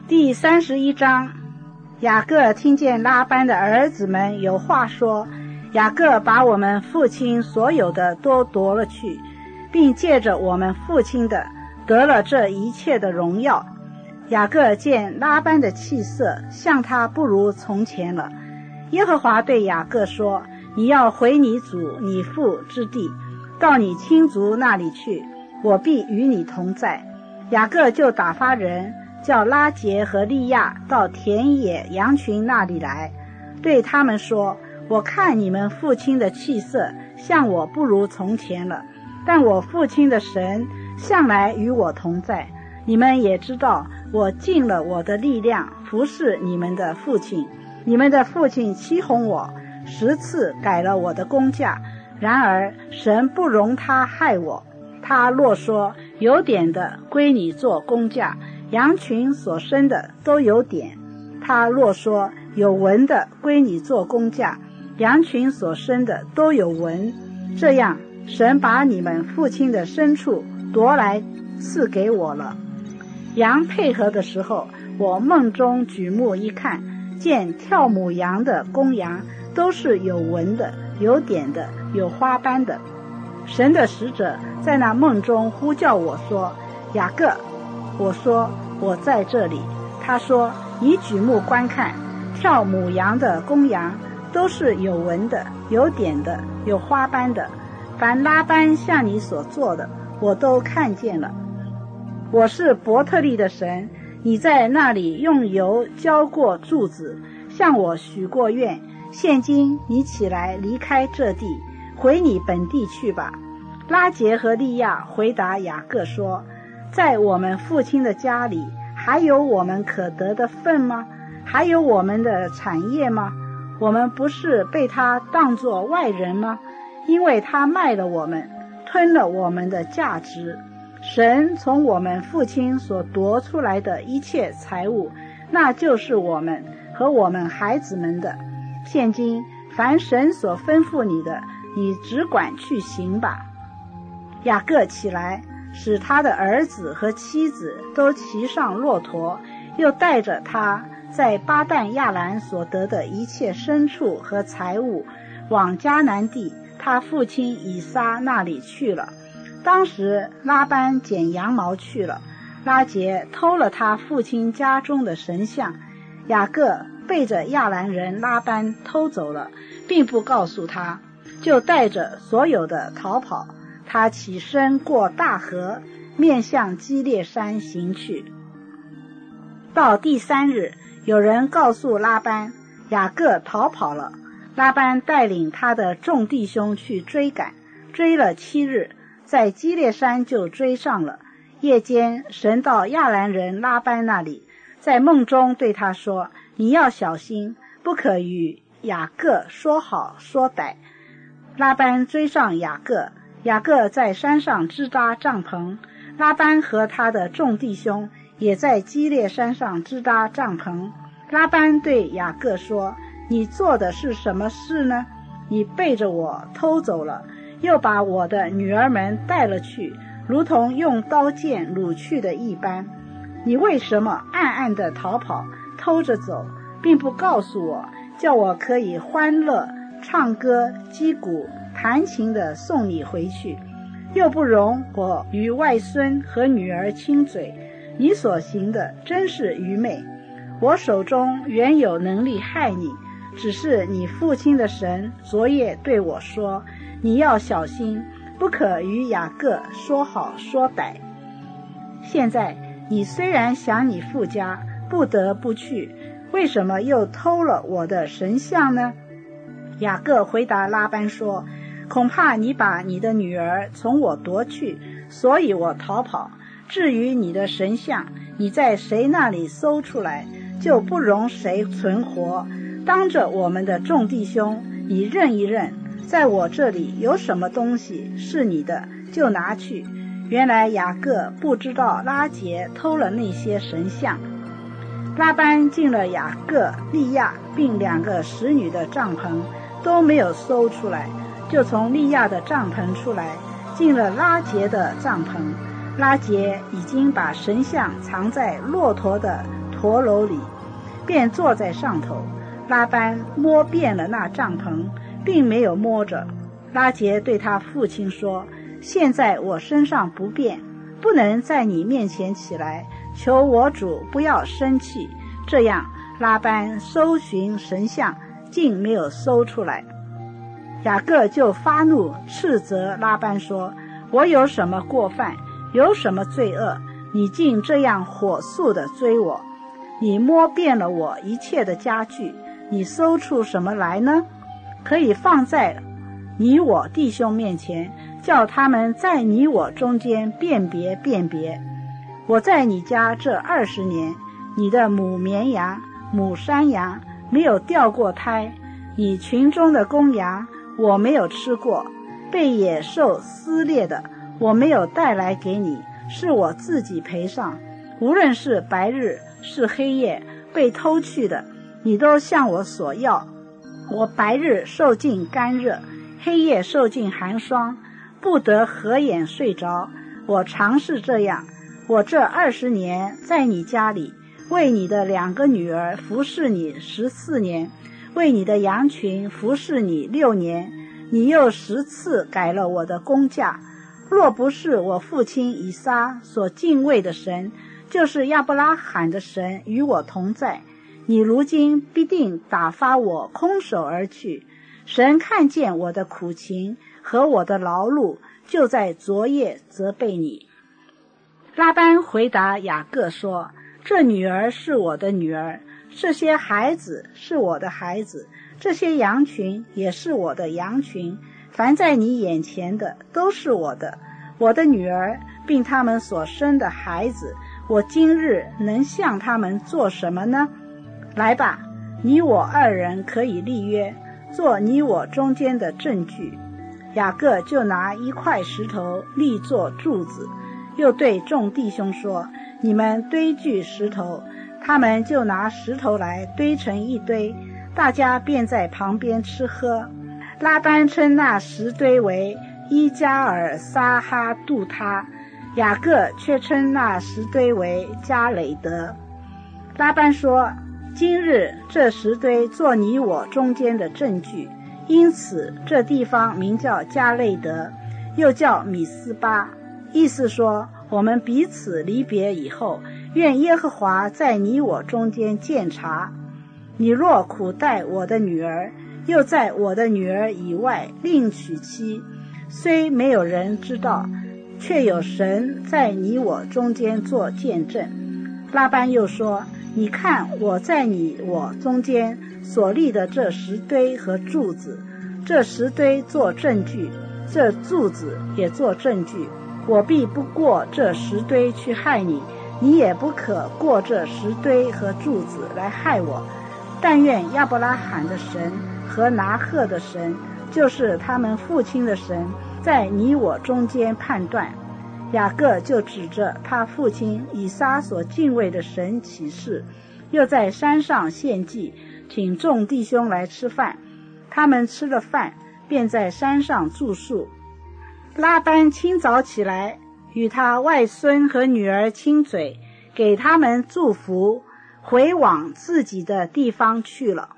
第31章，雅各听见拉班的儿子们有话说，雅各把我们父亲所有的都夺了去，并借着我们父亲的得了这一切的荣耀。雅各见拉班的气色像他不如从前了。耶和华对雅各说，你要回你祖你父之地，到你亲族那里去，我必与你同在。雅各就打发人叫拉结和利亚到田野羊群那里来，对他们说，我看你们父亲的气色像我不如从前了，但我父亲的神向来与我同在。你们也知道，我尽了我的力量服侍你们的父亲。你们的父亲欺哄我10次，改了我的工价，然而神不容他害我。他若说有点的归你做工价，羊群所生的都有点；他若说有纹的归你做工价，羊群所生的都有纹。这样，神把你们父亲的牲畜夺来赐给我了。羊配合的时候，我梦中举目一看，见跳母羊的公羊都是有纹的，有点的，有花斑的。神的使者在那梦中呼叫我说，雅各。我说，我在这里。他说，你举目观看，跳母羊的公羊都是有纹的，有点的，有花斑的。凡拉班向你所做的，我都看见了。我是伯特利的神，你在那里用油浇过柱子，向我许过愿。现今你起来离开这地，回你本地去吧。拉结和利亚回答雅各说，在我们父亲的家里，还有我们可得的份吗？还有我们的产业吗？我们不是被他当作外人吗？因为他卖了我们，吞了我们的价值。神从我们父亲所夺出来的一切财物，那就是我们和我们孩子们的。现今凡神所吩咐你的，你只管去行吧。雅各起来，使他的儿子和妻子都骑上骆驼，又带着他在巴旦亚兰所得的一切牲畜和财物，往迦南地他父亲以撒那里去了。当时拉班剪羊毛去了，拉结偷了他父亲家中的神像，雅各背着亚兰人拉班偷走了，并不告诉他，就带着所有的逃跑。他起身过大河，面向基列山行去。到第3日，有人告诉拉班，雅各逃跑了。拉班带领他的众弟兄去追赶，追了7日，在基列山就追上了。夜间，神到亚兰人拉班那里，在梦中对他说，你要小心，不可与雅各说好说歹。拉班追上雅各，雅各在山上支搭帐篷，拉班和他的众弟兄也在基列山上支搭帐篷。拉班对雅各说，你做的是什么事呢？你背着我偷走了，又把我的女儿们带了去，如同用刀剑掳去的一般。你为什么暗暗地逃跑，偷着走，并不告诉我，叫我可以欢乐唱歌击鼓弹琴地送你回去，又不容我与外孙和女儿亲嘴？你所行的真是愚昧。我手中原有能力害你，只是你父亲的神昨夜对我说，你要小心，不可与雅各说好说歹。现在你虽然想你父家，不得不去，为什么又偷了我的神像呢？雅各回答拉班说，恐怕你把你的女儿从我夺去，所以我逃跑。至于你的神像，你在谁那里搜出来，就不容谁存活。当着我们的众弟兄，你认一认，在我这里有什么东西是你的，就拿去。原来雅各不知道拉结偷了那些神像。拉班进了雅各、利亚并2个使女的帐篷，都没有搜出来，就从利亚的帐篷出来，进了拉结的帐篷。拉结已经把神像藏在骆驼的驼楼里，便坐在上头。拉班摸遍了那帐篷，并没有摸着。拉结对他父亲说：现在我身上不便，不能在你面前起来，求我主不要生气。这样拉班搜寻神像，竟没有搜出来。雅各就发怒，斥责拉班说：我有什么过犯，有什么罪恶，你竟这样火速地追我？你摸遍了我一切的家具，你搜出什么来呢？可以放在你我弟兄面前，叫他们在你我中间辨别辨别。我在你家这20年，你的母绵羊、母山羊没有掉过胎，你群中的公羊我没有吃过，被野兽撕裂的我没有带来给你，是我自己赔上。无论是白日是黑夜被偷去的，你都向我索要。我白日受尽干热，黑夜受尽寒霜，不得合眼睡着。我常是这样。我这20年在你家里，为你的2个女儿服侍你14年，为你的羊群服侍你6年，你又10次改了我的工价。若不是我父亲以撒所敬畏的神，就是亚伯拉罕的神与我同在，你如今必定打发我空手而去。神看见我的苦情和我的劳碌，就在昨夜责备你。拉班回答雅各说：这女儿是我的女儿，这些孩子是我的孩子，这些羊群也是我的羊群，凡在你眼前的都是我的。我的女儿并他们所生的孩子，我今日能向他们做什么呢？来吧，你我2人可以立约，做你我中间的证据。雅各就拿1块石头立作柱子，又对众弟兄说：你们堆聚石头。他们就拿石头来堆成一堆，大家便在旁边吃喝。拉班称那石堆为伊加尔撒哈杜他，雅各却称那石堆为加累德。拉班说：今日这石堆做你我中间的证据，因此这地方名叫加累德，又叫米斯巴，意思说我们彼此离别以后，愿耶和华在你我中间鉴察。你若苦待我的女儿，又在我的女儿以外另娶妻，虽没有人知道，却有神在你我中间做见证。拉班又说：你看我在你我中间所立的这石堆和柱子，这石堆做证据，这柱子也做证据。我必不过这石堆去害你，你也不可过这石堆和柱子来害我。但愿亚伯拉罕的神和拿鹤的神，就是他们父亲的神，在你我中间判断。雅各就指着他父亲以撒所敬畏的神起誓，又在山上献祭，请众弟兄来吃饭。他们吃了饭，便在山上住宿。拉班清早起来，与他外孙和女儿亲嘴，给他们祝福，回往自己的地方去了。